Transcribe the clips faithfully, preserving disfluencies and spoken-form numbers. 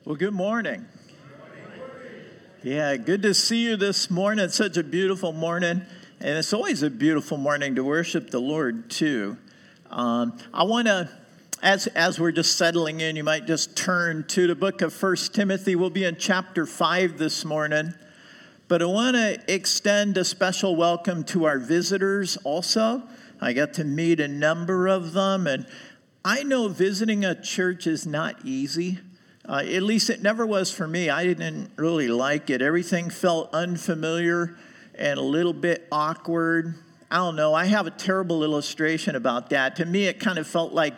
Well, good morning. Yeah, good to see you this morning. It's such a beautiful morning, and it's always a beautiful morning to worship the Lord, too. Um, I want to, as as we're just settling in, you might just turn to the book of First Timothy. We'll be in chapter five this morning. But I want to extend a special welcome to our visitors also. I got to meet a number of them, and I know visiting a church is not easy. Uh, at least it never was for me. I didn't really like it. Everything felt unfamiliar and a little bit awkward. I don't know. I have a terrible illustration about that. To me, it kind of felt like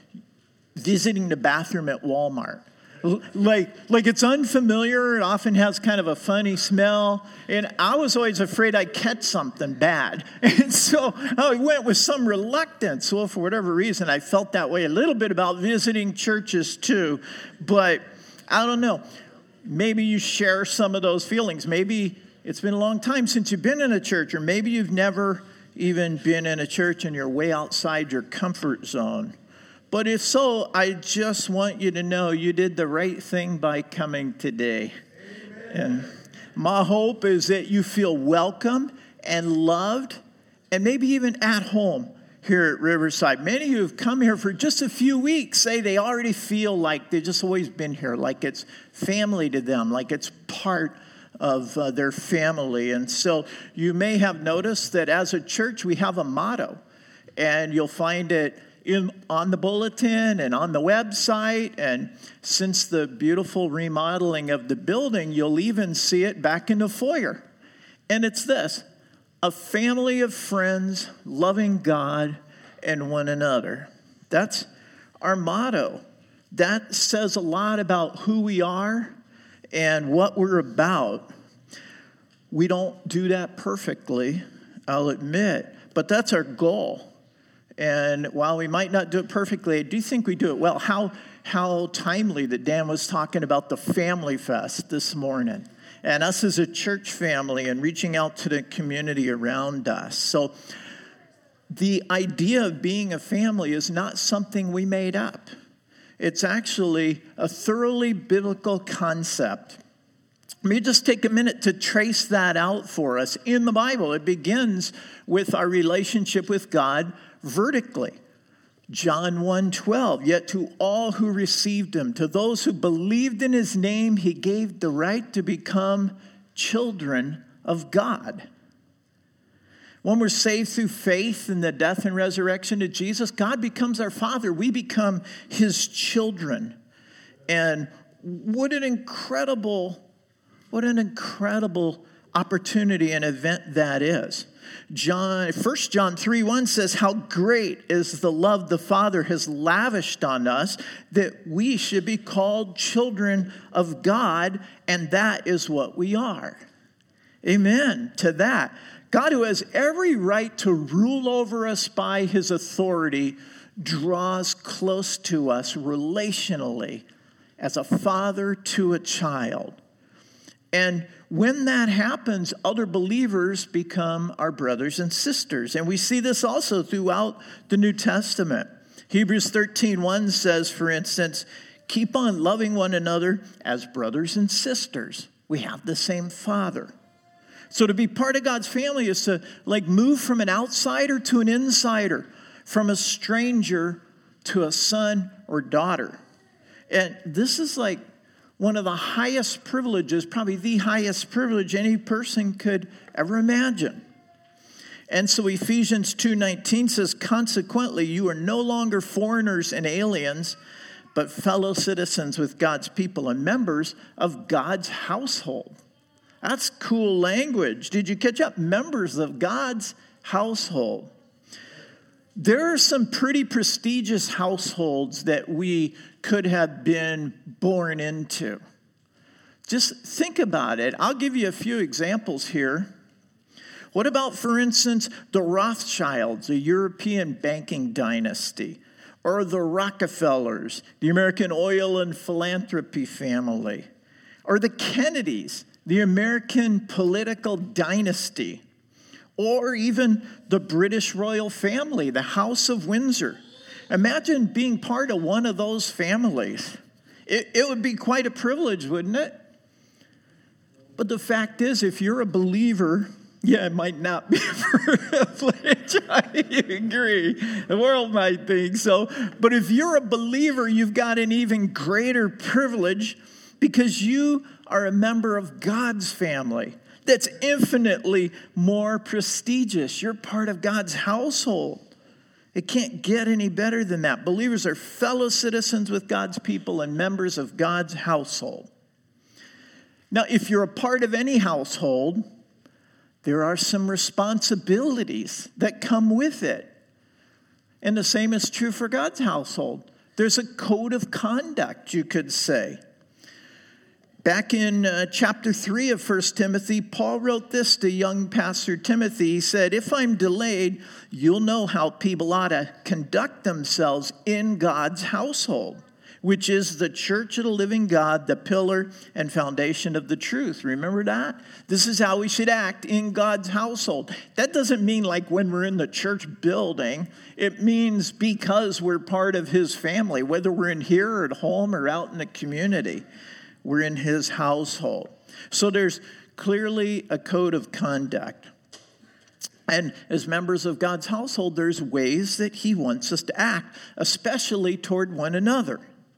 visiting the bathroom at Walmart. Like, like it's unfamiliar. It often has kind of a funny smell. And I was always afraid I'd catch something bad. And so I went with some reluctance. Well, for whatever reason, I felt that way a little bit about visiting churches too. But I don't know. Maybe you share some of those feelings. Maybe it's been a long time since you've been in a church. Or maybe you've never even been in a church and you're way outside your comfort zone. But if so, I just want you to know you did the right thing by coming today. Amen. And my hope is that you feel welcome and loved and maybe even at home here at Riverside. Many of you have come here for just a few weeks say they already feel like they've just always been here, like it's family to them, like it's part of uh, their family. And so you may have noticed that as a church we have a motto, and you'll find it In, on the bulletin and on the website, and since the beautiful remodeling of the building, you'll even see it back in the foyer. And it's this: a family of friends loving God and one another. That's our motto. That says a lot about who we are and what we're about. We don't do that perfectly, I'll admit, but that's our goal. And while we might not do it perfectly, I do think we do it well. How how timely that Dan was talking about the Family Fest this morning. And us as a church family and reaching out to the community around us. So the idea of being a family is not something we made up. It's actually a thoroughly biblical concept. Let me just take a minute to trace that out for us. In the Bible, it begins with our relationship with God vertically. John one twelve, yet to all who received him, to those who believed in his name, he gave the right to become children of God. When we're saved through faith in the death and resurrection of Jesus, God becomes our Father. We become his children. And what an incredible, what an incredible opportunity and event that is. John, First John three one says, how great is the love the Father has lavished on us that we should be called children of God, and that is what we are. Amen to that. God, who has every right to rule over us by his authority, draws close to us relationally as a father to a child. And when that happens, other believers become our brothers and sisters. And we see this also throughout the New Testament. Hebrews thirteen one says, for instance, keep on loving one another as brothers and sisters. We have the same Father. So to be part of God's family is to like move from an outsider to an insider, from a stranger to a son or daughter. And this is like one of the highest privileges, probably the highest privilege any person could ever imagine. And so Ephesians two nineteen says, consequently, you are no longer foreigners and aliens, but fellow citizens with God's people and members of God's household. That's cool language. Did you catch up? Members of God's household. There are some pretty prestigious households that we could have been born into. Just think about it. I'll give you a few examples here. What about, for instance, the Rothschilds, a European banking dynasty, or the Rockefellers, the American oil and philanthropy family, or the Kennedys, the American political dynasty, or even the British royal family, the House of Windsor. Imagine being part of one of those families. It, it would be quite a privilege, wouldn't it? But the fact is, if you're a believer, yeah, it might not be a privilege. I agree. The world might think so. But if you're a believer, you've got an even greater privilege because you are a member of God's family. That's infinitely more prestigious. You're part of God's household. It can't get any better than that. Believers are fellow citizens with God's people and members of God's household. Now, if you're a part of any household, there are some responsibilities that come with it. And the same is true for God's household. There's a code of conduct, you could say. Back in uh, chapter three of First Timothy, Paul wrote this to young pastor Timothy. He said, if I'm delayed, you'll know how people ought to conduct themselves in God's household, which is the church of the living God, the pillar and foundation of the truth. Remember that? This is how we should act in God's household. That doesn't mean like when we're in the church building. It means because we're part of his family, whether we're in here or at home or out in the community. We're in his household. So there's clearly a code of conduct. And as members of God's household, there's ways that he wants us to act, especially toward one another.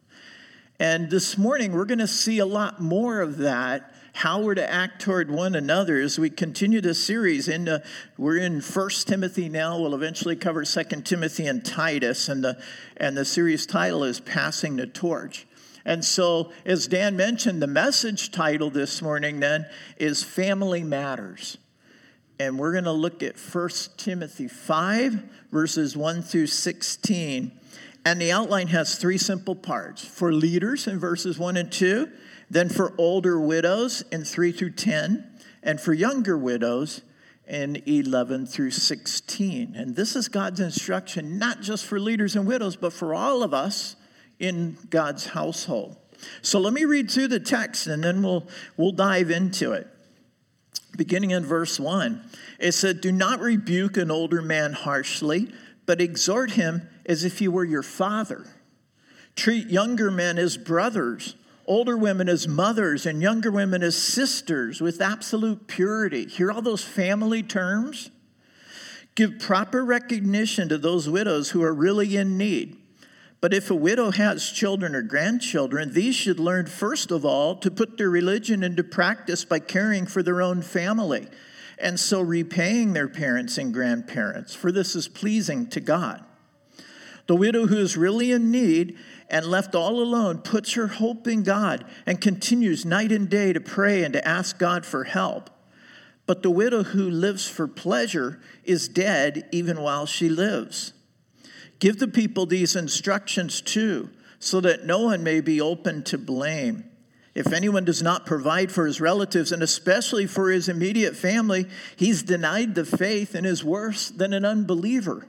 And this morning, we're going to see a lot more of that, how we're to act toward one another as we continue this series. In the, we're in First Timothy now. We'll eventually cover Second Timothy and Titus, and the, and the series title is Passing the Torch. And so, as Dan mentioned, the message title this morning then is Family Matters. And we're going to look at First Timothy five, verses one through sixteen. And the outline has three simple parts. For leaders in verses one and two, then for older widows in three through ten, and for younger widows in eleven through sixteen. And this is God's instruction, not just for leaders and widows, but for all of us in God's household. So let me read through the text and then we'll we'll dive into it. Beginning in verse one, it said, do not rebuke an older man harshly, but exhort him as if he were your father. Treat younger men as brothers, older women as mothers, and younger women as sisters with absolute purity. Hear all those family terms? Give proper recognition to those widows who are really in need. But if a widow has children or grandchildren, these should learn first of all to put their religion into practice by caring for their own family, and so repaying their parents and grandparents, for this is pleasing to God. The widow who is really in need and left all alone puts her hope in God and continues night and day to pray and to ask God for help. But the widow who lives for pleasure is dead even while she lives. Give the people these instructions too, so that no one may be open to blame. If anyone does not provide for his relatives, and especially for his immediate family, he's denied the faith and is worse than an unbeliever.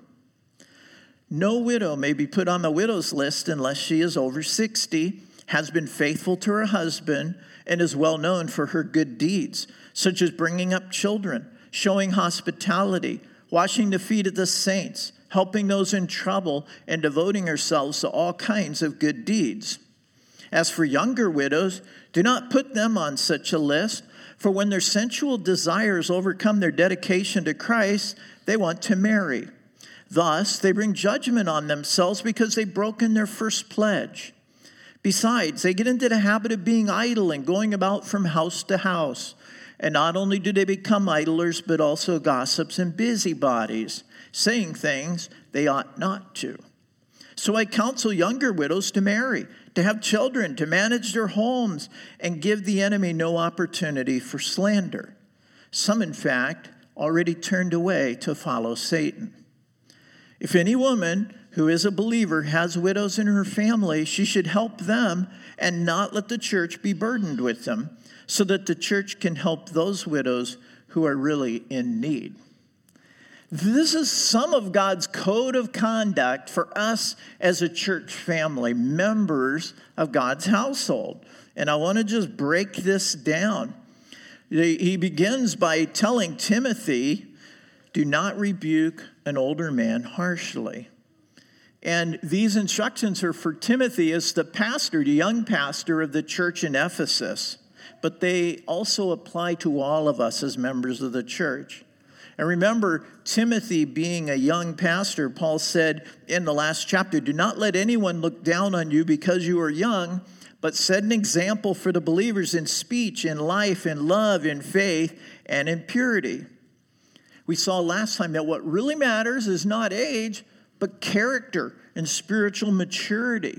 No widow may be put on the widow's list unless she is over sixty, has been faithful to her husband, and is well known for her good deeds, such as bringing up children, showing hospitality, washing the feet of the saints, helping those in trouble, and devoting ourselves to all kinds of good deeds. As for younger widows, do not put them on such a list, for when their sensual desires overcome their dedication to Christ, they want to marry. Thus, they bring judgment on themselves because they've broken their first pledge. Besides, they get into the habit of being idle and going about from house to house. And not only do they become idlers, but also gossips and busybodies, saying things they ought not to. So I counsel younger widows to marry, to have children, to manage their homes, and give the enemy no opportunity for slander. Some, in fact, already turned away to follow Satan. If any woman who is a believer has widows in her family, she should help them and not let the church be burdened with them, so that the church can help those widows who are really in need. This is some of God's code of conduct for us as a church family, members of God's household. And I want to just break this down. He begins by telling Timothy, do not rebuke an older man harshly. And these instructions are for Timothy as the pastor, the young pastor of the church in Ephesus. But they also apply to all of us as members of the church. And remember, Timothy being a young pastor, Paul said in the last chapter, do not let anyone look down on you because you are young, but set an example for the believers in speech, in life, in love, in faith, and in purity. We saw last time that what really matters is not age, but character and spiritual maturity.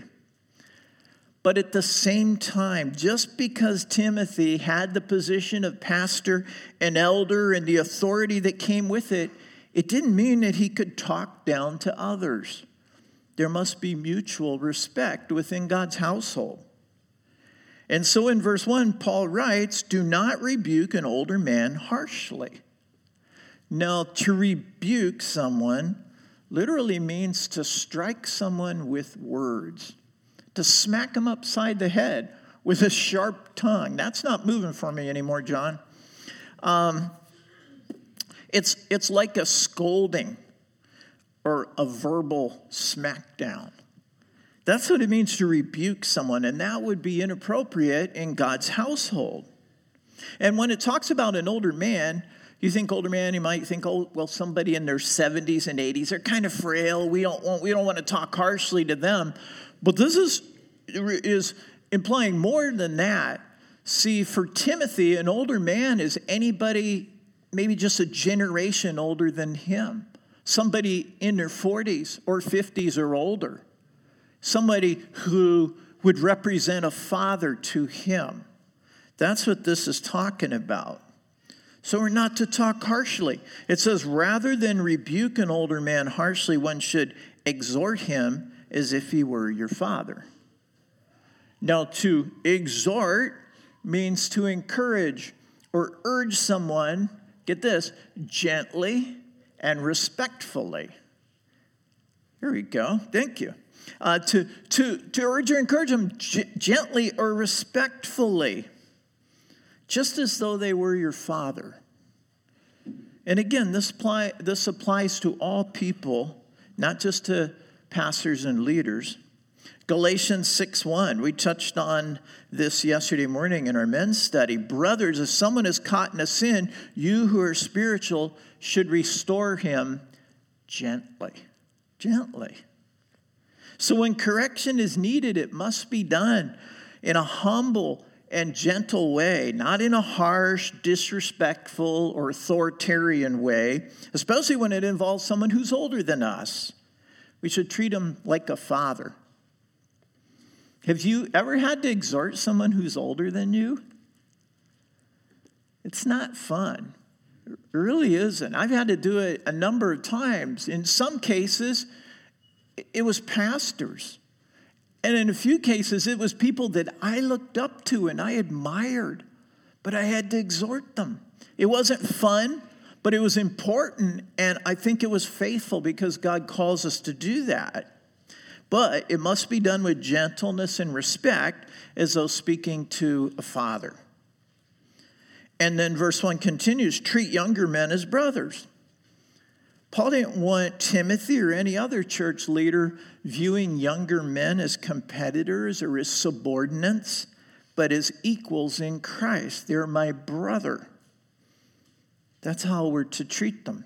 But at the same time, just because Timothy had the position of pastor and elder and the authority that came with it, it didn't mean that he could talk down to others. There must be mutual respect within God's household. And so in verse one, Paul writes, do not rebuke an older man harshly. Now, to rebuke someone literally means to strike someone with words, to smack them upside the head with a sharp tongue. That's not moving for me anymore, John. Um, it's, it's like a scolding or a verbal smackdown. That's what it means to rebuke someone, and that would be inappropriate in God's household. And when it talks about an older man, you think older man, you might think, oh, well, somebody in their seventies and eighties, they're kind of frail. We don't want, we don't want to talk harshly to them. But this is, is implying more than that. See, for Timothy, an older man is anybody maybe just a generation older than him. Somebody in their forties or fifties or older. Somebody who would represent a father to him. That's what this is talking about. So we're not to talk harshly. It says, rather than rebuke an older man harshly, one should exhort him as if he were your father. Now, to exhort means to encourage or urge someone, get this, gently and respectfully. Here we go. Thank you. Uh, to, to, to urge or encourage them g- gently or respectfully, just as though they were your father. And again, this, apply, this applies to all people, not just to pastors and leaders. Galatians six one, we touched on this yesterday morning in our men's study. Brothers, if someone is caught in a sin, you who are spiritual should restore him gently. Gently. So when correction is needed, it must be done in a humble and gentle way, not in a harsh, disrespectful, or authoritarian way, especially when it involves someone who's older than us. We should treat them like a father. Have you ever had to exhort someone who's older than you? It's not fun. It really isn't. I've had to do it a number of times. In some cases, it was pastors. And in a few cases, it was people that I looked up to and I admired, but I had to exhort them. It wasn't fun, but it was important, and I think it was faithful because God calls us to do that. But it must be done with gentleness and respect as though speaking to a father. And then verse one continues, treat younger men as brothers. Paul didn't want Timothy or any other church leader viewing younger men as competitors or as subordinates, but as equals in Christ. They're my brother. That's how we're to treat them.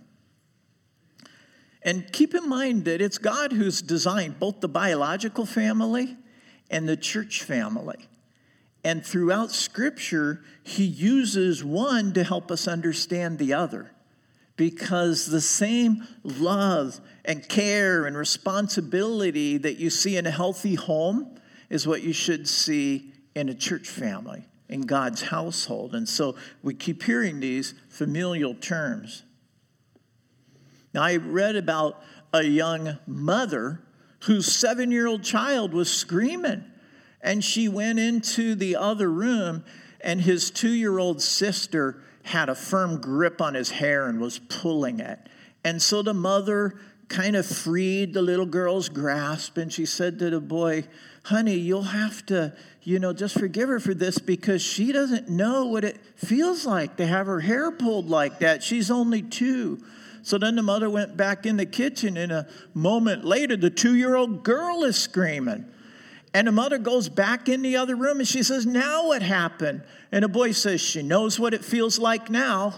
And keep in mind that it's God who's designed both the biological family and the church family. And throughout Scripture, he uses one to help us understand the other. Because the same love and care and responsibility that you see in a healthy home is what you should see in a church family, in God's household. And so we keep hearing these familial terms. Now, I read about a young mother whose seven-year-old child was screaming. And she went into the other room, and his two-year-old sister had a firm grip on his hair and was pulling it. And so the mother kind of freed the little girl's grasp, and she said to the boy, honey, you'll have to, you know, just forgive her for this because she doesn't know what it feels like to have her hair pulled like that. She's only two. So then the mother went back in the kitchen, and a moment later, the two-year-old girl is screaming. And the mother goes back in the other room, and she says, now what happened? And the boy says, she knows what it feels like now.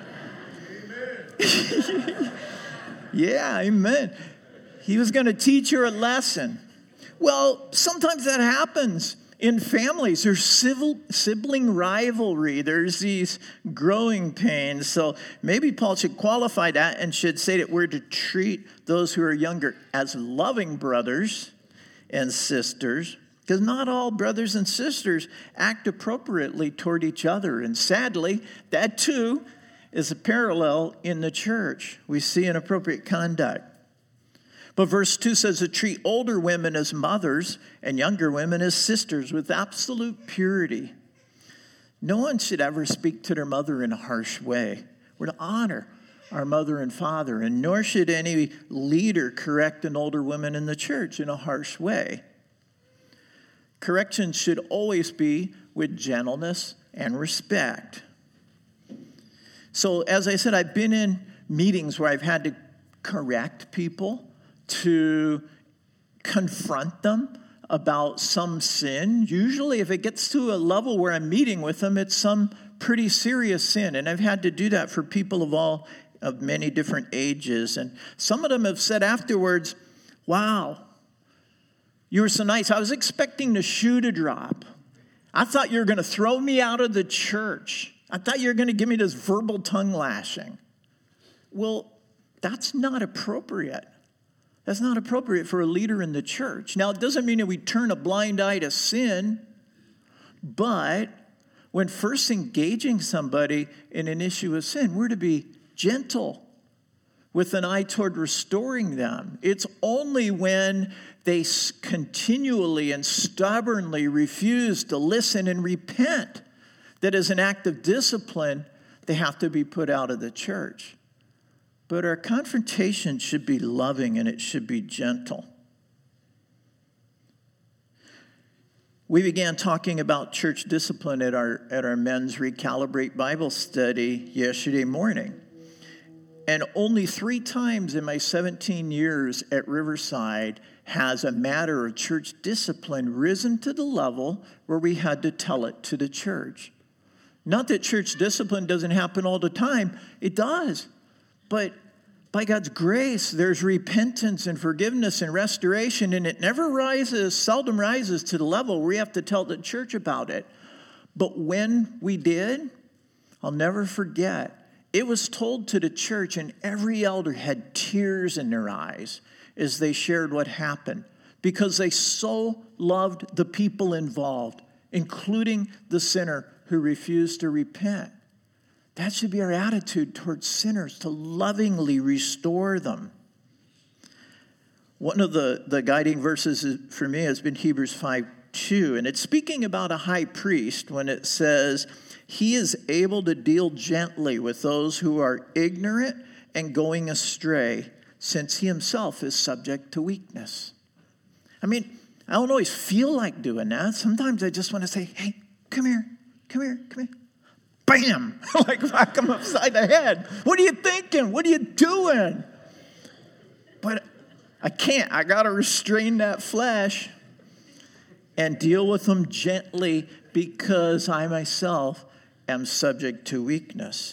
Amen. Yeah, amen. He was going to teach her a lesson. Well, sometimes that happens in families. There's civil, sibling rivalry. There's these growing pains. So maybe Paul should qualify that and should say that we're to treat those who are younger as loving brothers and sisters, because not all brothers and sisters act appropriately toward each other. And sadly, that too is a parallel in the church. We see inappropriate conduct. But verse two says to treat older women as mothers and younger women as sisters with absolute purity. No one should ever speak to their mother in a harsh way. We're to honor our mother and father, and nor should any leader correct an older woman in the church in a harsh way. Correction should always be with gentleness and respect. So, as I said, I've been in meetings where I've had to correct people, to confront them about some sin. Usually, if it gets to a level where I'm meeting with them, it's some pretty serious sin, and I've had to do that for people of all of many different ages. And some of them have said afterwards, wow, you were so nice. I was expecting the shoe to drop. I thought you were going to throw me out of the church. I thought you were going to give me this verbal tongue lashing. Well, that's not appropriate. That's not appropriate for a leader in the church. Now, it doesn't mean that we turn a blind eye to sin, but when first engaging somebody in an issue of sin, we're to be gentle with an eye toward restoring them. It's only when they continually and stubbornly refuse to listen and repent that as an act of discipline, they have to be put out of the church. But our confrontation should be loving and it should be gentle. We began talking about church discipline at our, at our men's Recalibrate Bible study yesterday morning. And only three times in my seventeen years at Riverside has a matter of church discipline risen to the level where we had to tell it to the church. Not that church discipline doesn't happen all the time. It does. But by God's grace, there's repentance and forgiveness and restoration, and it never rises, seldom rises to the level where we have to tell the church about it. But when we did, I'll never forget, it was told to the church, and every elder had tears in their eyes as they shared what happened, because they so loved the people involved, including the sinner who refused to repent. That should be our attitude towards sinners, to lovingly restore them. One of the, the guiding verses for me has been Hebrews five two, and it's speaking about a high priest when it says, he is able to deal gently with those who are ignorant and going astray, since he himself is subject to weakness. I mean, I don't always feel like doing that. Sometimes I just want to say, hey, come here, come here, come here. Bam! Like whack him upside the head. What are you thinking? What are you doing? But I can't. I got to restrain that flesh and deal with them gently, because I myself am subject to weakness.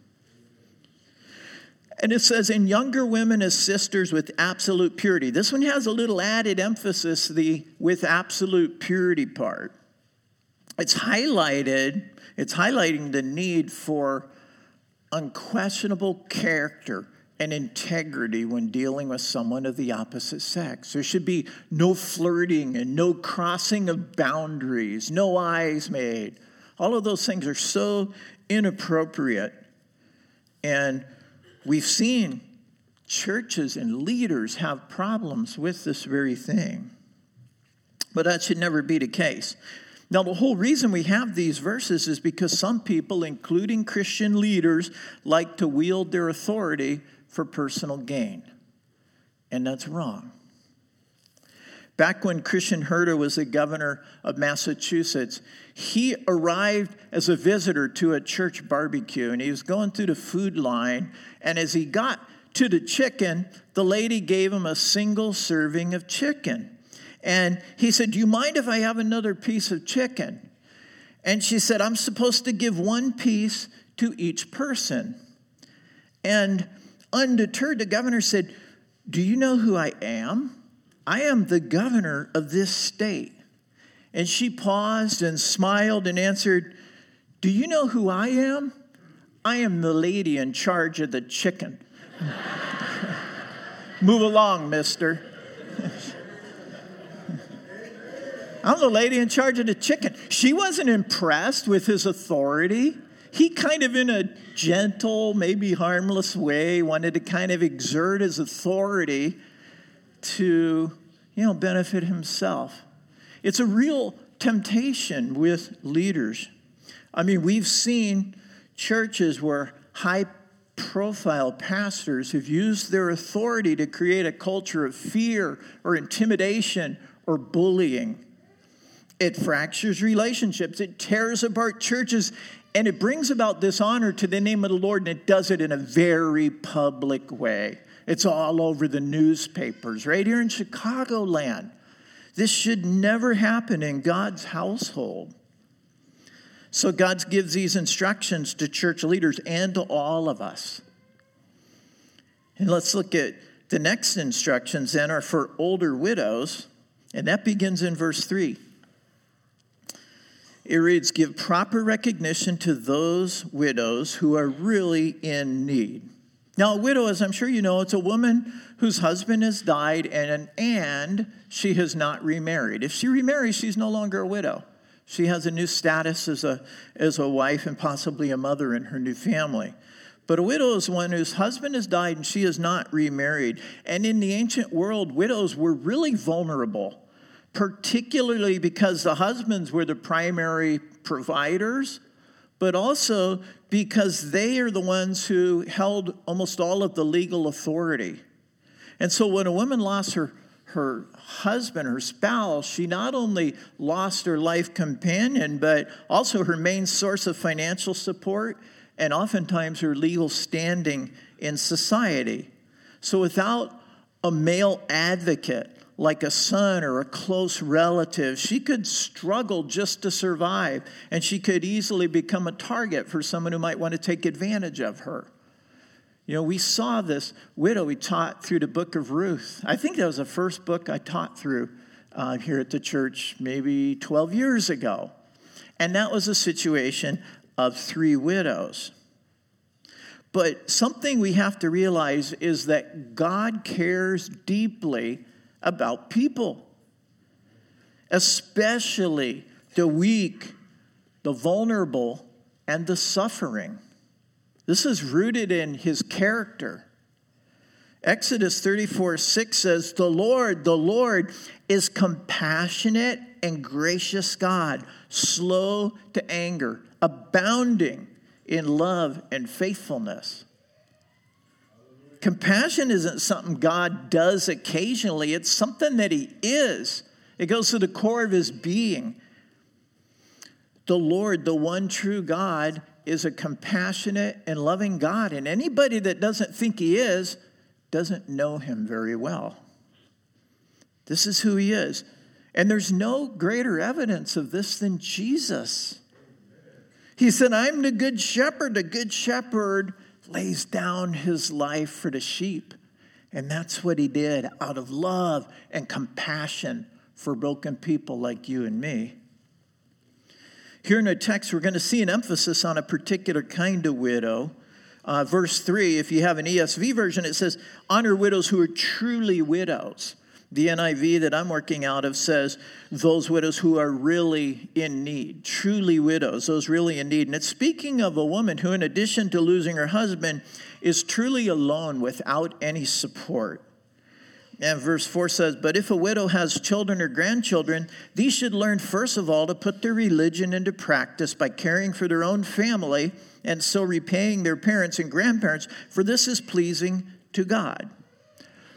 And it says, in younger women as sisters with absolute purity. This one has a little added emphasis, the with absolute purity part. It's highlighted, it's highlighting the need for unquestionable character and integrity when dealing with someone of the opposite sex. There should be no flirting and no crossing of boundaries, no eyes made. All of those things are so inappropriate. And we've seen churches and leaders have problems with this very thing. But that should never be the case. Now, the whole reason we have these verses is because some people, including Christian leaders, like to wield their authority for personal gain. And that's wrong. Back when Christian Herter was the governor of Massachusetts, he arrived as a visitor to a church barbecue, and he was going through the food line, and as he got to the chicken, the lady gave him a single serving of chicken. And he said, "Do you mind if I have another piece of chicken?" And she said, "I'm supposed to give one piece to each person." And undeterred, the governor said, "Do you know who I am? I am the governor of this state." And she paused and smiled and answered, "Do you know who I am? I am the lady in charge of the chicken." Move along, mister. I'm the lady in charge of the chicken. She wasn't impressed with his authority. He kind of, in a gentle, maybe harmless way, wanted to kind of exert his authority to, you know, benefit himself. It's a real temptation with leaders. I mean, we've seen churches where high-profile pastors have used their authority to create a culture of fear or intimidation or bullying. It fractures relationships. It tears apart churches, and it brings about dishonor to the name of the Lord, and it does it in a very public way. It's all over the newspapers, right here in Chicagoland. This should never happen in God's household. So God gives these instructions to church leaders and to all of us. And let's look at the next instructions then are for older widows, and that begins in verse three. It reads, "Give proper recognition to those widows who are really in need." Now, a widow, as I'm sure you know, it's a woman whose husband has died and, and she has not remarried. If she remarries, she's no longer a widow. She has a new status as a, as a wife and possibly a mother in her new family. But a widow is one whose husband has died and she has not remarried. And in the ancient world, widows were really vulnerable, particularly because the husbands were the primary providers, but also because they are the ones who held almost all of the legal authority. And so when a woman lost her, her husband, her spouse, she not only lost her life companion, but also her main source of financial support and oftentimes her legal standing in society. So without a male advocate, like a son or a close relative, she could struggle just to survive, and she could easily become a target for someone who might want to take advantage of her. You know, we saw this widow we taught through the book of Ruth. I think that was the first book I taught through uh, here at the church maybe twelve years ago. And that was a situation of three widows. But something we have to realize is that God cares deeply about people, especially the weak, the vulnerable, and the suffering. This is rooted in his character. Exodus thirty-four six says, "The Lord, the Lord is compassionate and gracious God, slow to anger, abounding in love and faithfulness." Compassion isn't something God does occasionally. It's something that he is. It goes to the core of his being. The Lord, the one true God, is a compassionate and loving God. And anybody that doesn't think he is doesn't know him very well. This is who he is. And there's no greater evidence of this than Jesus. He said, "I'm the good shepherd. The good shepherd lays down his life for the sheep." And that's what he did out of love and compassion for broken people like you and me. Here in the text, we're going to see an emphasis on a particular kind of widow. Uh, verse three, if you have an E S V version, it says, "Honor widows who are truly widows." The N I V that I'm working out of says, "Those widows who are really in need." Truly widows, those really in need. And it's speaking of a woman who, in addition to losing her husband, is truly alone without any support. And verse four says, "But if a widow has children or grandchildren, these should learn first of all to put their religion into practice by caring for their own family and so repaying their parents and grandparents, for this is pleasing to God."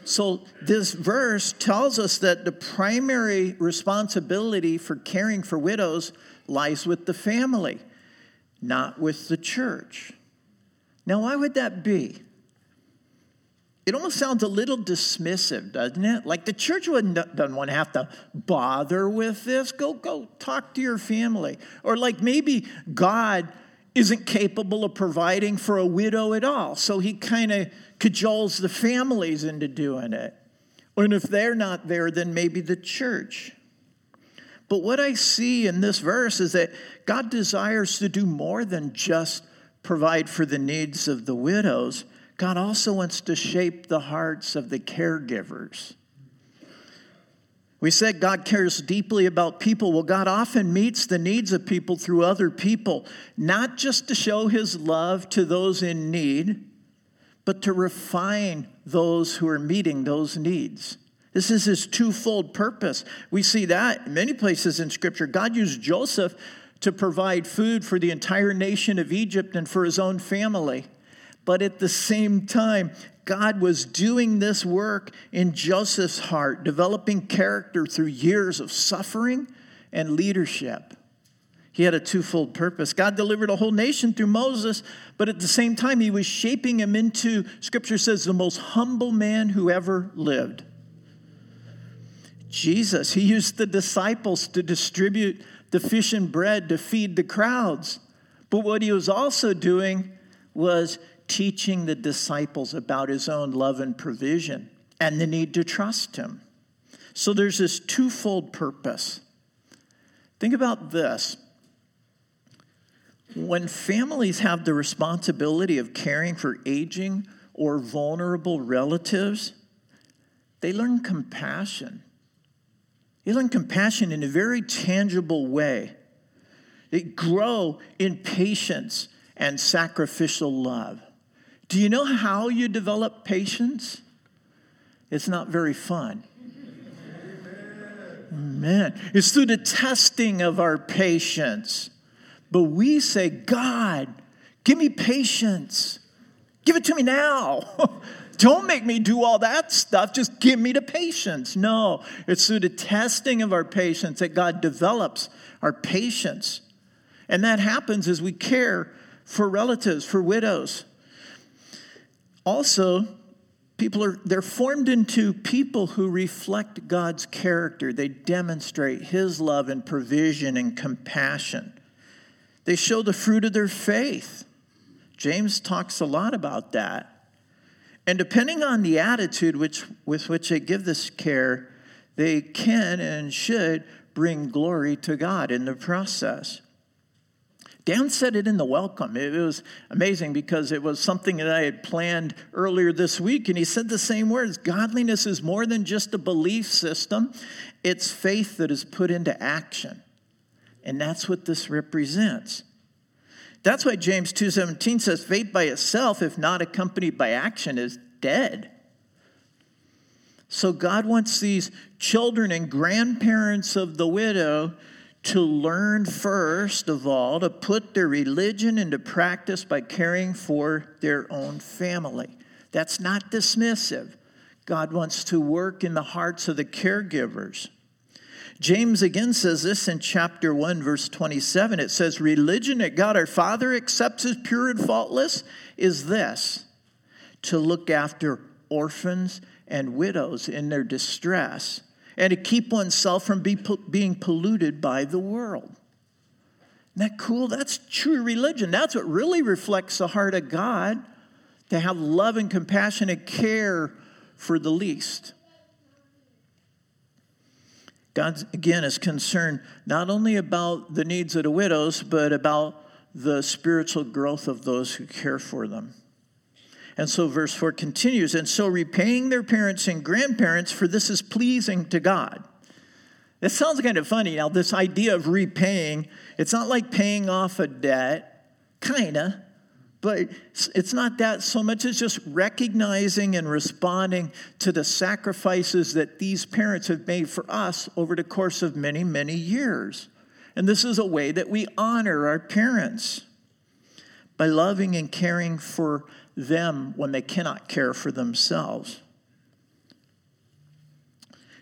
So this verse tells us that the primary responsibility for caring for widows lies with the family, not with the church. Now, why would that be? It almost sounds a little dismissive, doesn't it? Like the church wouldn't, doesn't want to have to bother with this. Go, go talk to your family. Or like maybe God isn't capable of providing for a widow at all, so he kind of cajoles the families into doing it. And if they're not there, then maybe the church. But what I see in this verse is that God desires to do more than just provide for the needs of the widows. God also wants to shape the hearts of the caregivers. We said God cares deeply about people. Well, God often meets the needs of people through other people, not just to show his love to those in need, but to refine those who are meeting those needs. This is his twofold purpose. We see that in many places in Scripture. God used Joseph to provide food for the entire nation of Egypt and for his own family. But at the same time, God was doing this work in Joseph's heart, developing character through years of suffering and leadership. He had a twofold purpose. God delivered a whole nation through Moses, but at the same time, he was shaping him into, Scripture says, the most humble man who ever lived. Jesus, he used the disciples to distribute the fish and bread to feed the crowds. But what he was also doing was teaching the disciples about his own love and provision and the need to trust him. So there's this twofold purpose. Think about this. When families have the responsibility of caring for aging or vulnerable relatives, they learn compassion. They learn compassion in a very tangible way. They grow in patience and sacrificial love. Do you know how you develop patience? It's not very fun. Man, it's through the testing of our patience. But we say, God, give me patience. Give it to me now. Don't make me do all that stuff. Just give me the patience. No, it's through the testing of our patience that God develops our patience. And that happens as we care for relatives, for widows. Also, people are, they're formed into people who reflect God's character. They demonstrate his love and provision and compassion. They show the fruit of their faith. James talks a lot about that. And depending on the attitude which, with which they give this care, they can and should bring glory to God in the process. Dan said it in the welcome. It was amazing because it was something that I had planned earlier this week, and he said the same words. Godliness is more than just a belief system. It's faith that is put into action. And that's what this represents. That's why James two seventeen says, faith by itself, if not accompanied by action, is dead. So God wants these children and grandparents of the widow to learn first of all to put their religion into practice by caring for their own family. That's not dismissive. God wants to work in the hearts of the caregivers. James again says this in chapter one, verse twenty-seven. It says, religion that God our Father accepts as pure and faultless is this, to look after orphans and widows in their distress, and to keep oneself from be, being polluted by the world. Isn't that cool? That's true religion. That's what really reflects the heart of God, to have love and compassion and care for the least. God, again, is concerned not only about the needs of the widows, but about the spiritual growth of those who care for them. And so verse four continues, and so repaying their parents and grandparents, for this is pleasing to God. It sounds kind of funny. Now, this idea of repaying, it's not like paying off a debt, kind of, but it's not that so much as just recognizing and responding to the sacrifices that these parents have made for us over the course of many, many years. And this is a way that we honor our parents by loving and caring for them when they cannot care for themselves.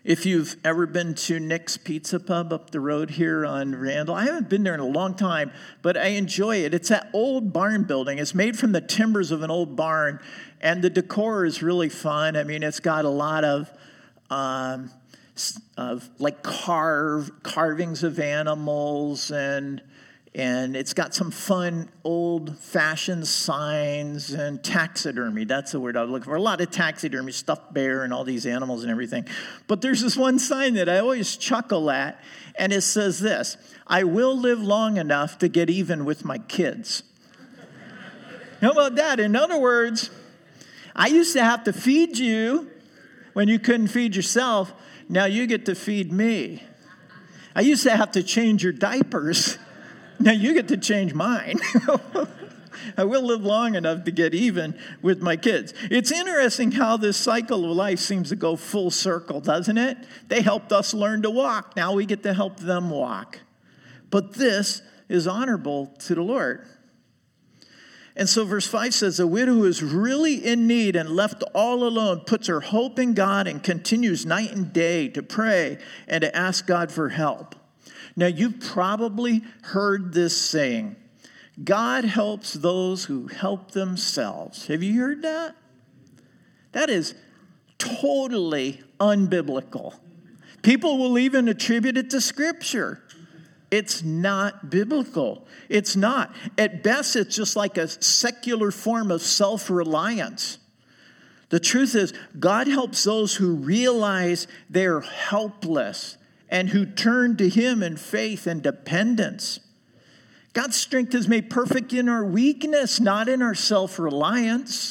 If you've ever been to Nick's Pizza Pub up the road here on Randall, I haven't been there in a long time, but I enjoy it. It's that old barn building. It's made from the timbers of an old barn, and the decor is really fun. I mean, it's got a lot of, um, of like carve, carvings of animals, and And it's got some fun old-fashioned signs and taxidermy. That's the word I was looking for. A lot of taxidermy, stuffed bear and all these animals and everything. But there's this one sign that I always chuckle at, and it says this: I will live long enough to get even with my kids. How about that? In other words, I used to have to feed you when you couldn't feed yourself. Now you get to feed me. I used to have to change your diapers. Now you get to change mine. I will live long enough to get even with my kids. It's interesting how this cycle of life seems to go full circle, doesn't it? They helped us learn to walk. Now we get to help them walk. But this is honorable to the Lord. And so verse five says, a widow who is really in need and left all alone puts her hope in God and continues night and day to pray and to ask God for help. Now, you've probably heard this saying, God helps those who help themselves. Have you heard that? That is totally unbiblical. People will even attribute it to Scripture. It's not biblical. It's not. At best, it's just like a secular form of self-reliance. The truth is, God helps those who realize they're helpless and who turn to him in faith and dependence. God's strength is made perfect in our weakness, not in our self-reliance.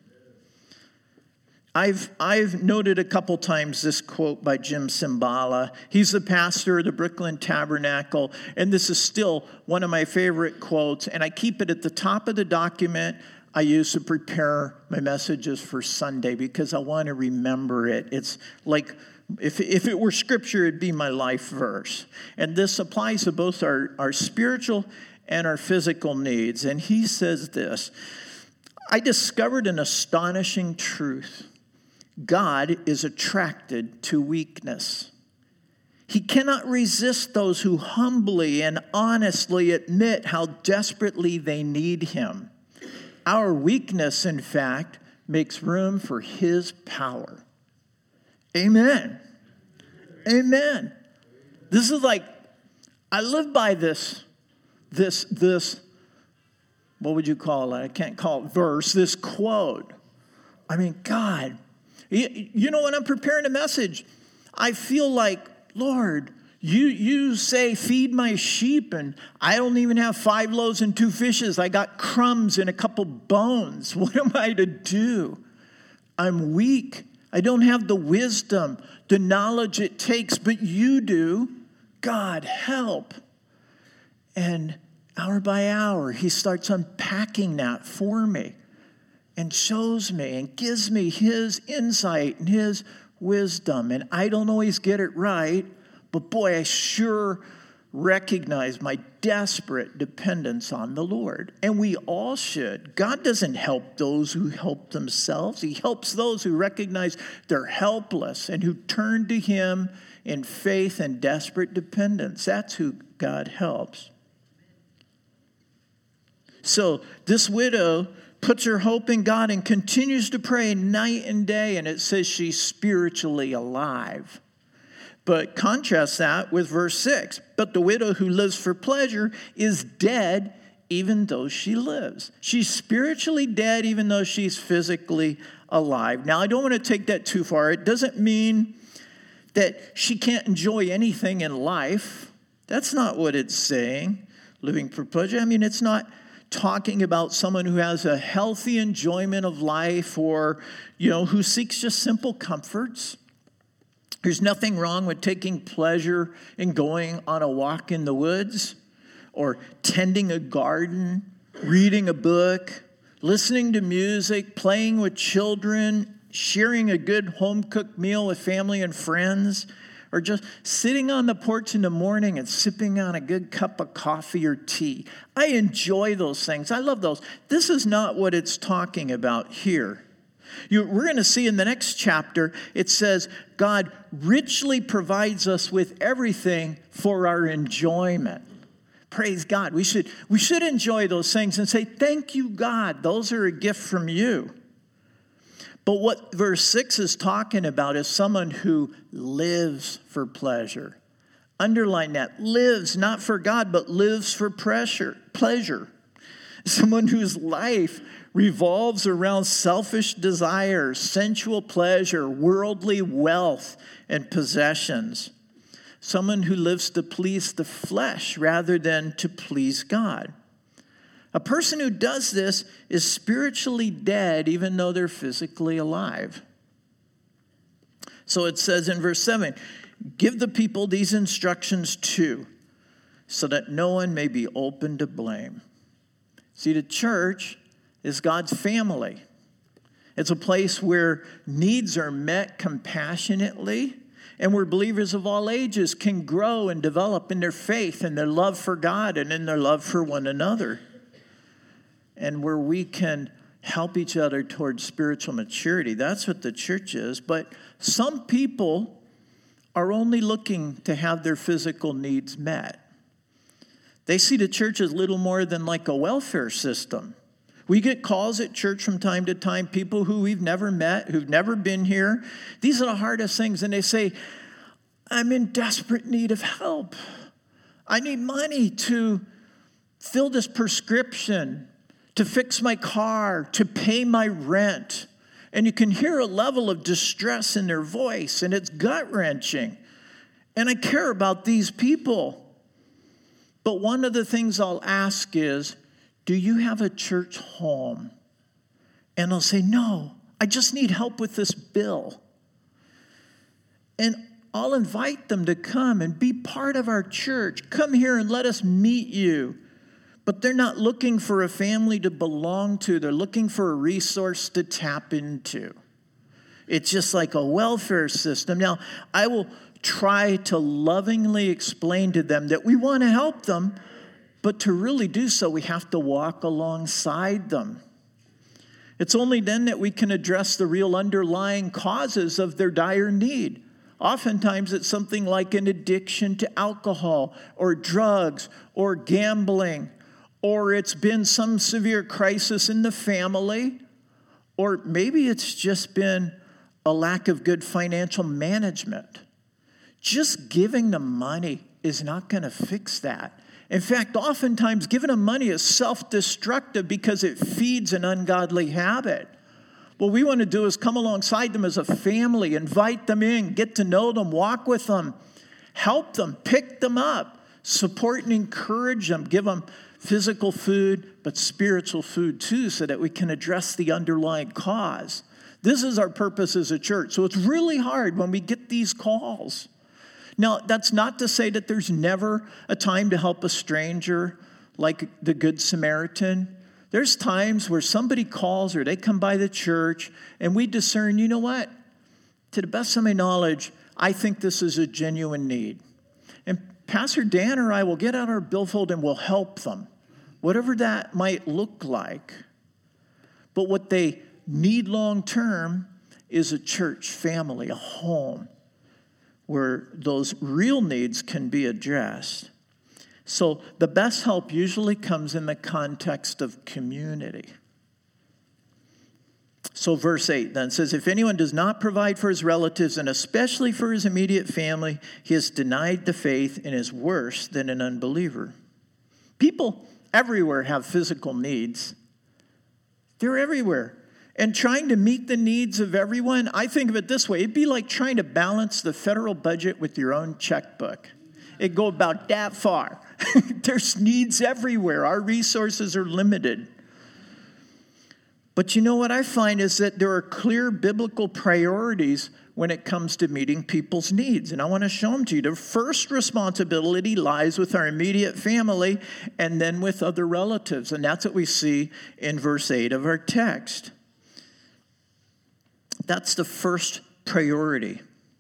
I've, I've noted a couple times this quote by Jim Cymbala. He's the pastor of the Brooklyn Tabernacle, and this is still one of my favorite quotes, and I keep it at the top of the document I use to prepare my messages for Sunday because I want to remember it. It's like, If, if it were Scripture, it'd be my life verse. And this applies to both our, our spiritual and our physical needs. And he says this: I discovered an astonishing truth. God is attracted to weakness. He cannot resist those who humbly and honestly admit how desperately they need him. Our weakness, in fact, makes room for his power. Amen. Amen. This is like, I live by this, this, this, what would you call it? I can't call it verse, this quote. I mean, God, you, you know, when I'm preparing a message, I feel like, Lord, you, you say, feed my sheep, and I don't even have five loaves and two fishes. I got crumbs and a couple bones. What am I to do? I'm weak. I don't have the wisdom, the knowledge it takes, but you do. God, help. And hour by hour, he starts unpacking that for me and shows me and gives me his insight and his wisdom. And I don't always get it right, but boy, I sure recognize my desperate dependence on the Lord. And we all should. God doesn't help those who help themselves. He helps those who recognize they're helpless and who turn to him in faith and desperate dependence. That's who God helps. So this widow puts her hope in God and continues to pray night and day, and it says she's spiritually alive. But contrast that with verse six. But the widow who lives for pleasure is dead even though she lives. She's spiritually dead even though she's physically alive. Now, I don't want to take that too far. It doesn't mean that she can't enjoy anything in life. That's not what it's saying, living for pleasure. I mean, it's not talking about someone who has a healthy enjoyment of life or, you know, who seeks just simple comforts. There's nothing wrong with taking pleasure in going on a walk in the woods or tending a garden, reading a book, listening to music, playing with children, sharing a good home-cooked meal with family and friends, or just sitting on the porch in the morning and sipping on a good cup of coffee or tea. I enjoy those things. I love those. This is not what it's talking about here. You, we're going to see in the next chapter, it says, God richly provides us with everything for our enjoyment. Praise God. We should, we should enjoy those things and say, thank you, God. Those are a gift from you. But what verse six is talking about is someone who lives for pleasure. Underline that. Lives not for God, but lives for pressure, pleasure. Someone whose life revolves around selfish desires, sensual pleasure, worldly wealth, and possessions. Someone who lives to please the flesh rather than to please God. A person who does this is spiritually dead even though they're physically alive. So it says in verse seven, give the people these instructions too, so that no one may be open to blame. See, the church is God's family. It's a place where needs are met compassionately and where believers of all ages can grow and develop in their faith and their love for God and in their love for one another. And where we can help each other towards spiritual maturity. That's what the church is. But some people are only looking to have their physical needs met. They see the church as little more than like a welfare system. We get calls at church from time to time, people who we've never met, who've never been here. These are the hardest things. And they say, I'm in desperate need of help. I need money to fill this prescription, to fix my car, to pay my rent. And you can hear a level of distress in their voice, and it's gut-wrenching. And I care about these people. But one of the things I'll ask is, do you have a church home? And they'll say, no, I just need help with this bill. And I'll invite them to come and be part of our church. Come here and let us meet you. But they're not looking for a family to belong to. They're looking for a resource to tap into. It's just like a welfare system. Now, I will try to lovingly explain to them that we want to help them, but to really do so, we have to walk alongside them. It's only then that we can address the real underlying causes of their dire need. Oftentimes, it's something like an addiction to alcohol or drugs or gambling, or it's been some severe crisis in the family, or maybe it's just been a lack of good financial management. Just giving them money is not going to fix that. In fact, oftentimes giving them money is self-destructive because it feeds an ungodly habit. What we want to do is come alongside them as a family, invite them in, get to know them, walk with them, help them, pick them up, support and encourage them, give them physical food, but spiritual food too, so that we can address the underlying cause. This is our purpose as a church. So it's really hard when we get these calls. Now, that's not to say that there's never a time to help a stranger like the Good Samaritan. There's times where somebody calls or they come by the church and we discern, you know what? To the best of my knowledge, I think this is a genuine need. And Pastor Dan or I will get out our billfold and we'll help them, whatever that might look like. But what they need long term is a church family, a home, where those real needs can be addressed. So the best help usually comes in the context of community. So verse eight then says, if anyone does not provide for his relatives, and especially for his immediate family, he has denied the faith and is worse than an unbeliever. People everywhere have physical needs. They're everywhere. And trying to meet the needs of everyone, I think of it this way. It'd be like trying to balance the federal budget with your own checkbook. It'd go about that far. There's needs everywhere. Our resources are limited. But you know what I find is that there are clear biblical priorities when it comes to meeting people's needs. And I want to show them to you. The first responsibility lies with our immediate family and then with other relatives. And that's what we see in verse eight of our text. That's the first priority.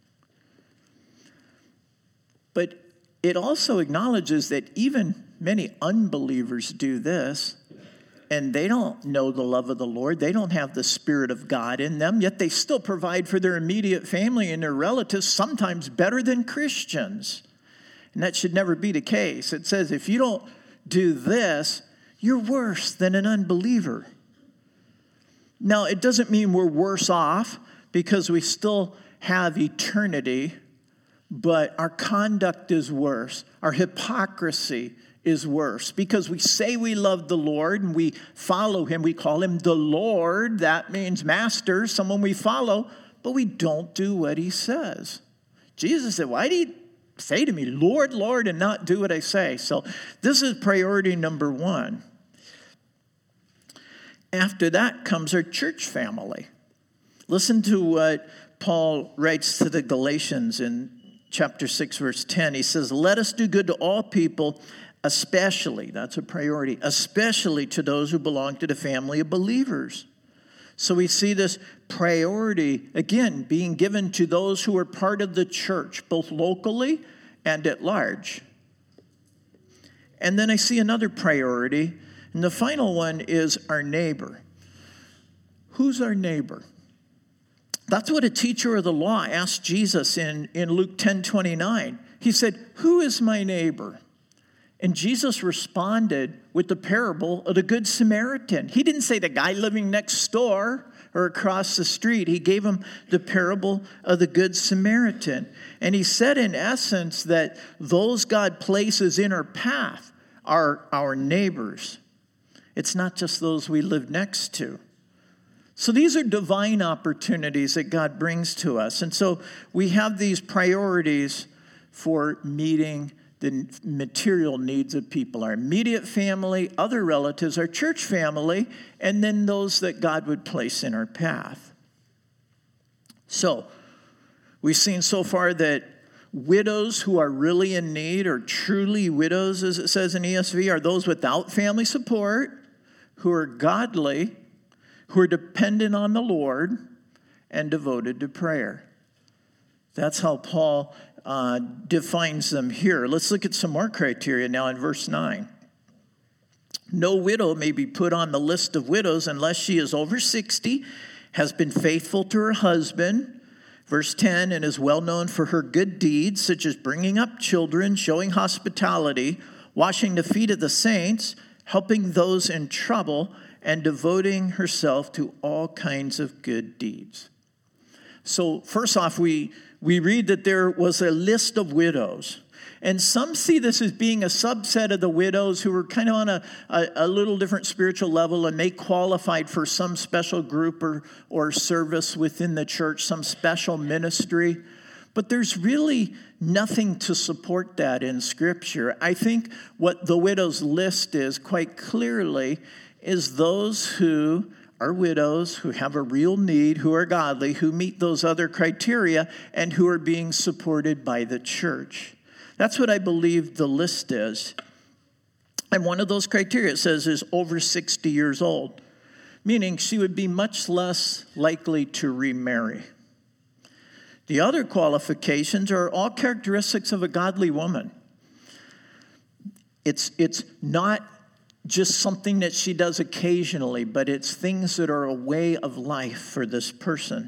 But it also acknowledges that even many unbelievers do this, and they don't know the love of the Lord. They don't have the Spirit of God in them, yet they still provide for their immediate family and their relatives, sometimes better than Christians. And that should never be the case. It says if you don't do this, you're worse than an unbeliever. Now, it doesn't mean we're worse off because we still have eternity, but our conduct is worse. Our hypocrisy is worse because we say we love the Lord and we follow him. We call him the Lord. That means master, someone we follow, but we don't do what he says. Jesus said, why do you say to me, Lord, Lord, and not do what I say? So this is priority number one. After that comes our church family. Listen to what Paul writes to the Galatians in chapter six, verse ten. He says, let us do good to all people, especially, that's a priority, especially to those who belong to the family of believers. So we see this priority, again, being given to those who are part of the church, both locally and at large. And then I see another priority, and the final one is our neighbor. Who's our neighbor? That's what a teacher of the law asked Jesus in, in Luke ten twenty-nine. He said, who is my neighbor? And Jesus responded with the parable of the Good Samaritan. He didn't say the guy living next door or across the street. He gave him the parable of the Good Samaritan. And he said in essence that those God places in our path are our neighbors. It's not just those we live next to. So these are divine opportunities that God brings to us. And so we have these priorities for meeting the material needs of people, our immediate family, other relatives, our church family, and then those that God would place in our path. So we've seen so far that widows who are really in need, or truly widows, as it says in E S V, are those without family support, who are godly, who are dependent on the Lord, and devoted to prayer. That's how Paul uh, defines them here. Let's look at some more criteria now in verse nine. No widow may be put on the list of widows unless she is over sixty, has been faithful to her husband, verse ten, and is well known for her good deeds, such as bringing up children, showing hospitality, washing the feet of the saints, helping those in trouble, and devoting herself to all kinds of good deeds. So first off, we, we read that there was a list of widows. And some see this as being a subset of the widows who were kind of on a, a, a little different spiritual level, and they qualified for some special group or, or service within the church, some special ministry. But there's really nothing to support that in Scripture. I think what the widows list is quite clearly is those who are widows, who have a real need, who are godly, who meet those other criteria, and who are being supported by the church. That's what I believe the list is. And one of those criteria, it says, is over sixty years old, meaning she would be much less likely to remarry. The other qualifications are all characteristics of a godly woman. It's, it's not just something that she does occasionally, but it's things that are a way of life for this person.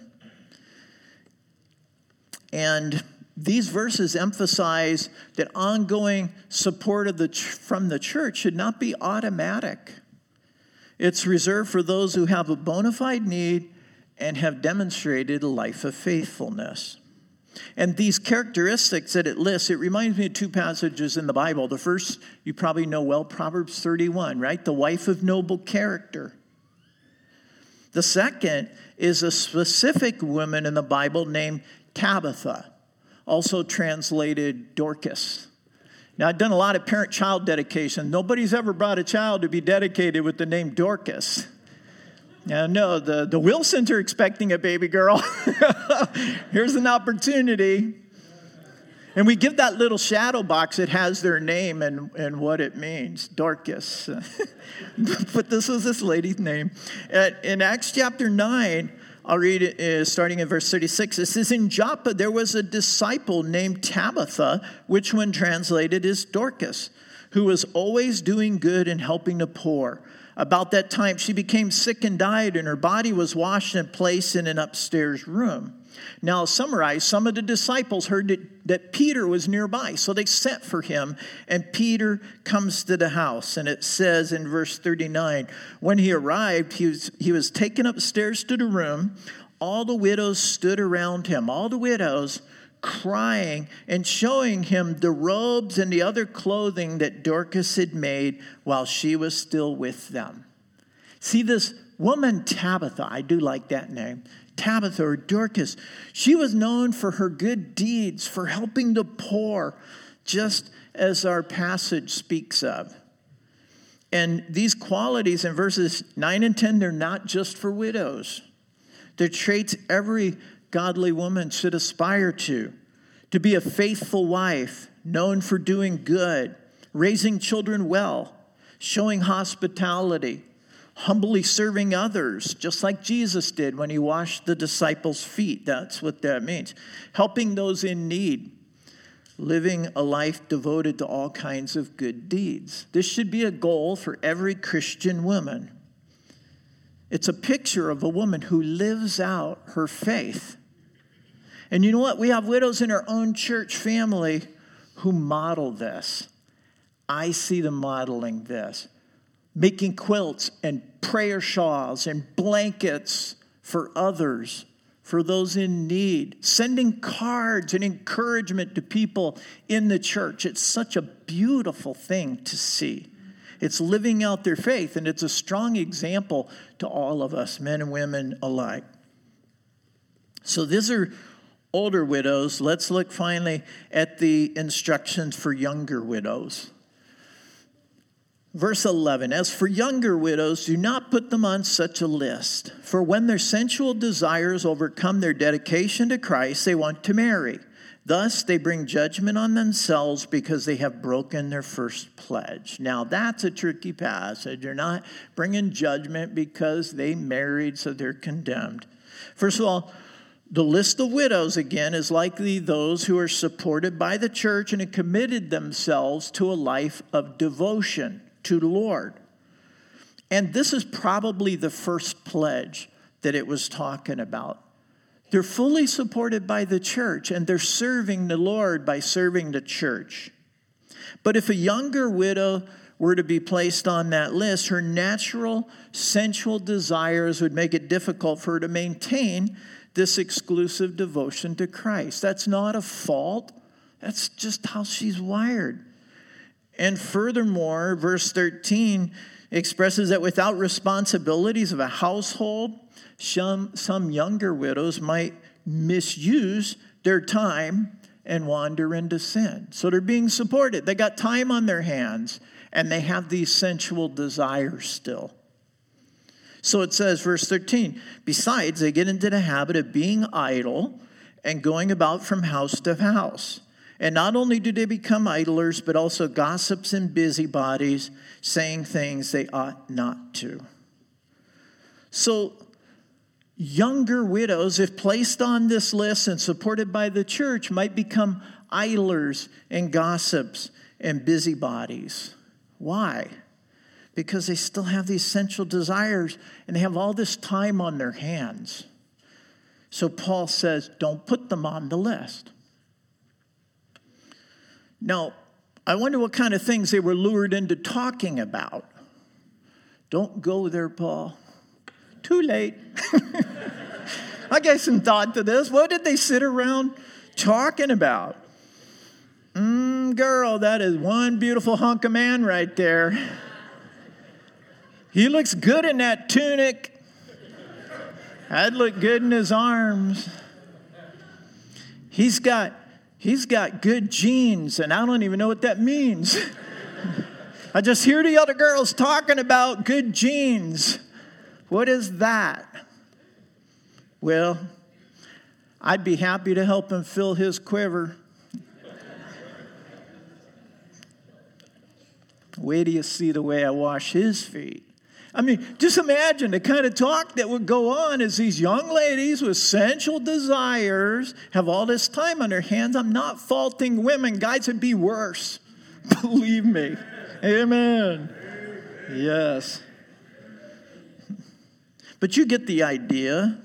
And these verses emphasize that ongoing support of the from the church should not be automatic. It's reserved for those who have a bona fide need and have demonstrated a life of faithfulness. And these characteristics that it lists, it reminds me of two passages in the Bible. The first, you probably know well, Proverbs thirty-one, right? The wife of noble character. The second is a specific woman in the Bible named Tabitha, also translated Dorcas. Now, I've done a lot of parent-child dedication. Nobody's ever brought a child to be dedicated with the name Dorcas. Now, no, the, the Wilsons are expecting a baby girl. Here's an opportunity. And we give that little shadow box that has their name and, and what it means, Dorcas. But this was this lady's name. At, in Acts chapter nine, I'll read it uh, starting in verse thirty-six. It says, in Joppa there was a disciple named Tabitha, which when translated is Dorcas, who was always doing good and helping the poor. About that time, she became sick and died, and her body was washed and placed in an upstairs room. Now, to summarize, some of the disciples heard that, that Peter was nearby, so they sent for him, and Peter comes to the house. And it says in verse thirty-nine, when he arrived, he was, he was taken upstairs to the room. All the widows stood around him, all the widows crying and showing him the robes and the other clothing that Dorcas had made while she was still with them. See, this woman Tabitha, I do like that name, Tabitha or Dorcas, she was known for her good deeds, for helping the poor, just as our passage speaks of. And these qualities in verses nine and ten, they're not just for widows. They're traits every godly woman should aspire to. To be a faithful wife, known for doing good, raising children well, showing hospitality, humbly serving others, just like Jesus did when he washed the disciples' feet. That's what that means. Helping those in need, living a life devoted to all kinds of good deeds. This should be a goal for every Christian woman. It's a picture of a woman who lives out her faith. And you know what? We have widows in our own church family who model this. I see them modeling this. Making quilts and prayer shawls and blankets for others, for those in need. Sending cards and encouragement to people in the church. It's such a beautiful thing to see. It's living out their faith, and it's a strong example to all of us, men and women alike. So these are older widows. Let's look finally at the instructions for younger widows. Verse eleven, as for younger widows, do not put them on such a list, for when their sensual desires overcome their dedication to Christ, they want to marry. Thus, they bring judgment on themselves because they have broken their first pledge. Now, that's a tricky passage. You're not bringing judgment because they married, so they're condemned. First of all, the list of widows, again, is likely those who are supported by the church and have committed themselves to a life of devotion to the Lord. And this is probably the first pledge that it was talking about. They're fully supported by the church, and they're serving the Lord by serving the church. But if a younger widow were to be placed on that list, her natural sensual desires would make it difficult for her to maintain this exclusive devotion to Christ. That's not a fault. That's just how she's wired. And furthermore, verse thirteen expresses that without responsibilities of a household, some, some younger widows might misuse their time and wander into sin. So they're being supported. They got time on their hands, and they have these sensual desires still. So it says, verse thirteen, besides, they get into the habit of being idle and going about from house to house. And not only do they become idlers, but also gossips and busybodies, saying things they ought not to. So younger widows, if placed on this list and supported by the church, might become idlers and gossips and busybodies. Why? Because they still have these sensual desires and they have all this time on their hands. So Paul says, don't put them on the list. Now, I wonder what kind of things they were lured into talking about. Don't go there, Paul. Too late. I gave some thought to this. What did they sit around talking about? Mmm, girl, that is one beautiful hunk of man right there. He looks good in that tunic. I'd look good in his arms. He's got He's got good genes, and I don't even know what that means. I just hear the other girls talking about good genes. What is that? Well, I'd be happy to help him fill his quiver. Wait till you see the way I wash his feet. I mean, just imagine the kind of talk that would go on as these young ladies with sensual desires have all this time on their hands. I'm not faulting women. Guys, it'd be worse. Believe me. Amen. Yes. But you get the idea.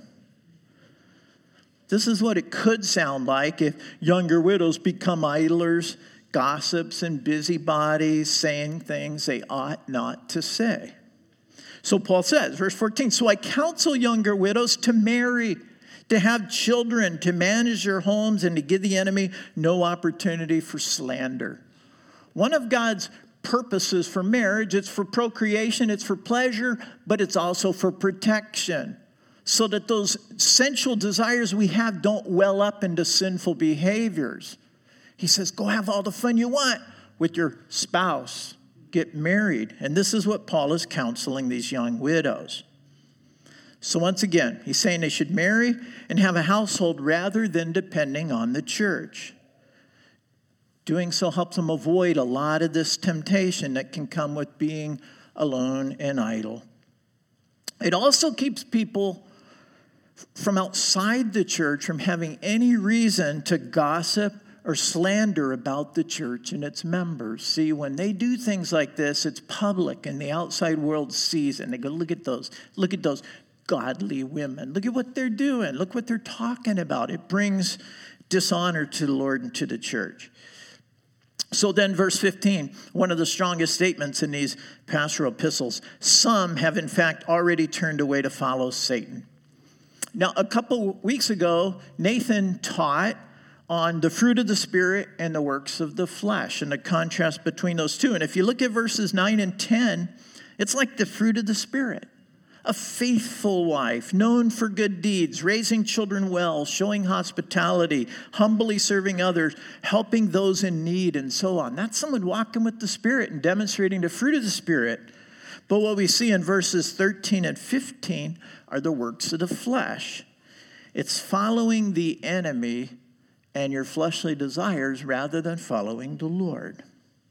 This is what it could sound like if younger widows become idlers, gossips, and busybodies, saying things they ought not to say. So Paul says, verse fourteen, so I counsel younger widows to marry, to have children, to manage their homes, and to give the enemy no opportunity for slander. One of God's purposes for marriage, it's for procreation, it's for pleasure, but it's also for protection, so that those sensual desires we have don't well up into sinful behaviors. He says, go have all the fun you want with your spouse. Get married. And this is what Paul is counseling these young widows. So once again, he's saying they should marry and have a household rather than depending on the church. Doing so helps them avoid a lot of this temptation that can come with being alone and idle. It also keeps people from outside the church from having any reason to gossip or slander about the church and its members. See, when they do things like this, it's public and the outside world sees it. And they go, look at those, look at those godly women. Look at what they're doing. Look what they're talking about. It brings dishonor to the Lord and to the church. So then verse fifteen, one of the strongest statements in these pastoral epistles, some have in fact already turned away to follow Satan. Now, a couple weeks ago, Nathan taught on the fruit of the Spirit and the works of the flesh and the contrast between those two. And if you look at verses nine and ten, it's like the fruit of the Spirit. A faithful wife, known for good deeds, raising children well, showing hospitality, humbly serving others, helping those in need, and so on. That's someone walking with the Spirit and demonstrating the fruit of the Spirit. But what we see in verses thirteen and fifteen are the works of the flesh. It's following the enemy and your fleshly desires rather than following the Lord.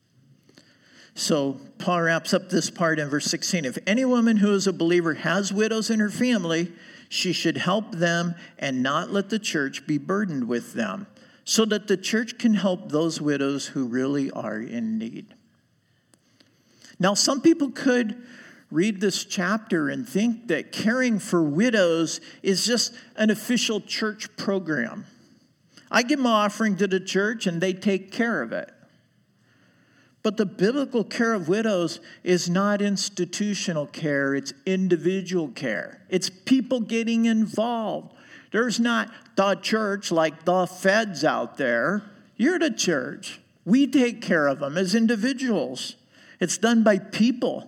So Paul wraps up this part in verse sixteen. If any woman who is a believer has widows in her family, she should help them and not let the church be burdened with them, so that the church can help those widows who really are in need. Now, some people could read this chapter and think that caring for widows is just an official church program. I give my offering to the church and they take care of it. But the biblical care of widows is not institutional care, it's individual care. It's people getting involved. There's not the church like the feds out there. You're the church. We take care of them as individuals. It's done by people.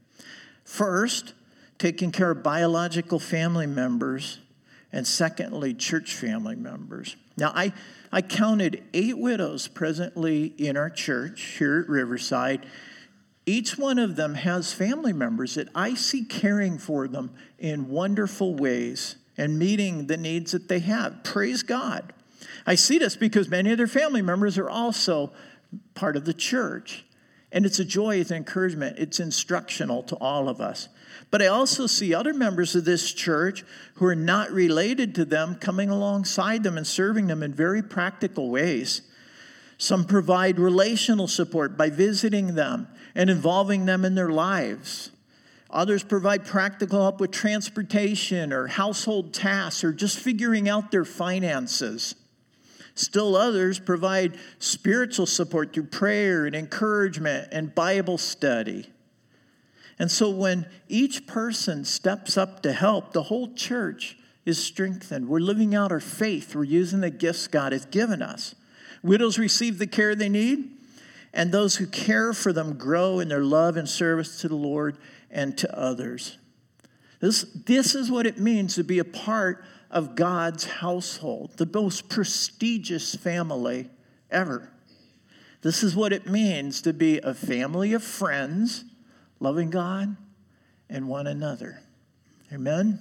First, taking care of biological family members, and secondly, church family members. Now, I, I counted eight widows presently in our church here at Riverside. Each one of them has family members that I see caring for them in wonderful ways and meeting the needs that they have. Praise God. I see this because many of their family members are also part of the church. And it's a joy, it's an encouragement, it's instructional to all of us. But I also see other members of this church who are not related to them coming alongside them and serving them in very practical ways. Some provide relational support by visiting them and involving them in their lives. Others provide practical help with transportation or household tasks or just figuring out their finances. Still others provide spiritual support through prayer and encouragement and Bible study. And so when each person steps up to help, the whole church is strengthened. We're living out our faith. We're using the gifts God has given us. Widows receive the care they need, and those who care for them grow in their love and service to the Lord and to others. This, this is what it means to be a part of God's household, the most prestigious family ever. This is what it means to be a family of friends, loving God and one another. Amen?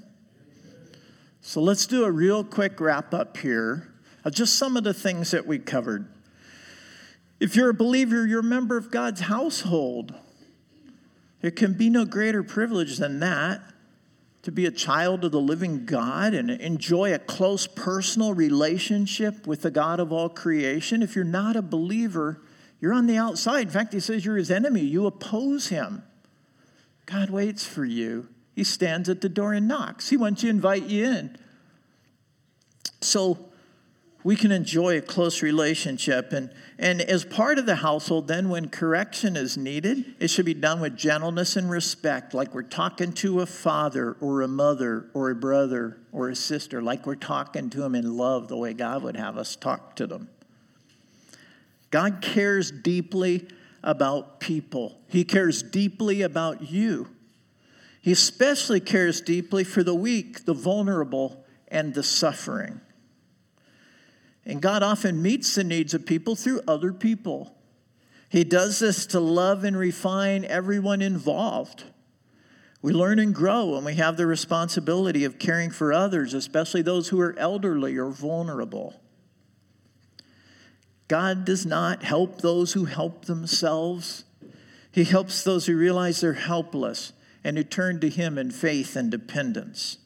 So let's do a real quick wrap up here of just some of the things that we covered. If you're a believer, you're a member of God's household. There can be no greater privilege than that, to be a child of the living God and enjoy a close personal relationship with the God of all creation. If you're not a believer, you're on the outside. In fact, he says you're his enemy. You oppose him. God waits for you He stands at the door and knocks. He wants to invite you in. So we can enjoy a close relationship. And, and as part of the household, then when correction is needed, it should be done with gentleness and respect, like we're talking to a father or a mother or a brother or a sister, like we're talking to them in love the way God would have us talk to them. God cares deeply about people. He cares deeply about you. He especially cares deeply for the weak, the vulnerable, and the suffering. And God often meets the needs of people through other people. He does this to love and refine everyone involved. We learn and grow when we have the responsibility of caring for others, especially those who are elderly or vulnerable. God does not help those who help themselves. He helps those who realize they're helpless and who turn to Him in faith and dependence.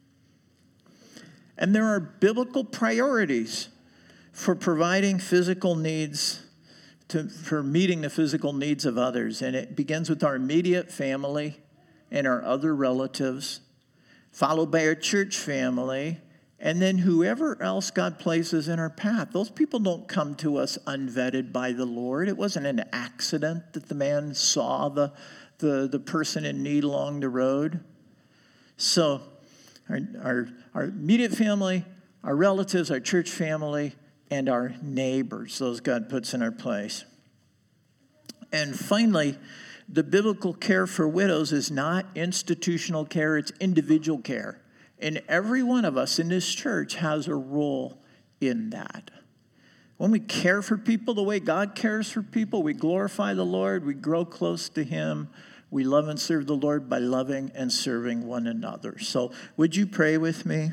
And there are biblical priorities for providing physical needs, to, for meeting the physical needs of others. And it begins with our immediate family and our other relatives, followed by our church family, and then whoever else God places in our path. Those people don't come to us unvetted by the Lord. It wasn't an accident that the man saw the, the, the person in need along the road. So our, our, our immediate family, our relatives, our church family, and our neighbors, those God puts in our place. And finally, the biblical care for widows is not institutional care, it's individual care. And every one of us in this church has a role in that. When we care for people the way God cares for people, we glorify the Lord, we grow close to Him, we love and serve the Lord by loving and serving one another. So would you pray with me?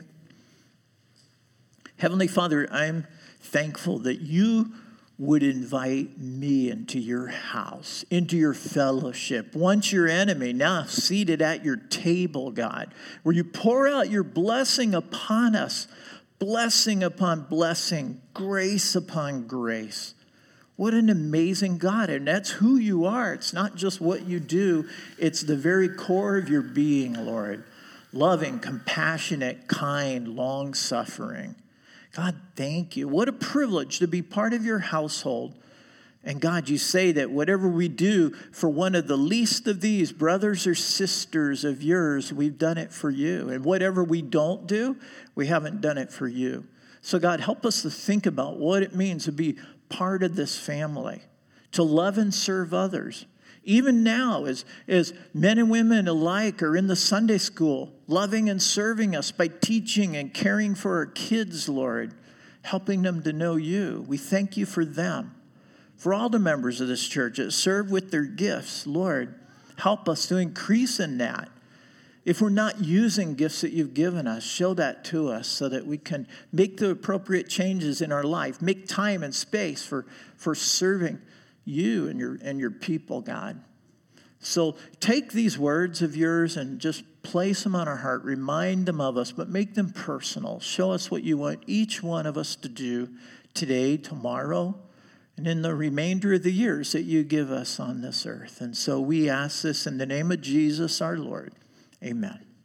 Heavenly Father, I'm thankful that you would invite me into your house, into your fellowship. Once your enemy, now seated at your table, God, where you pour out your blessing upon us, blessing upon blessing, grace upon grace. What an amazing God, and that's who you are. It's not just what you do, it's the very core of your being, Lord. Loving, compassionate, kind, long-suffering. God, thank you. What a privilege to be part of your household. And God, you say that whatever we do for one of the least of these brothers or sisters of yours, we've done it for you. And whatever we don't do, we haven't done it for you. So God, help us to think about what it means to be part of this family, to love and serve others. Even now, as, as men and women alike are in the Sunday school, loving and serving us by teaching and caring for our kids, Lord, helping them to know you. We thank you for them. For all the members of this church that serve with their gifts, Lord, help us to increase in that. If we're not using gifts that you've given us, show that to us so that we can make the appropriate changes in our life, make time and space for, for serving you and your and your people, God. So take these words of yours and just place them on our heart. Remind them of us, but make them personal. Show us what you want each one of us to do today, tomorrow, and in the remainder of the years that you give us on this earth. And so we ask this in the name of Jesus, our Lord. Amen.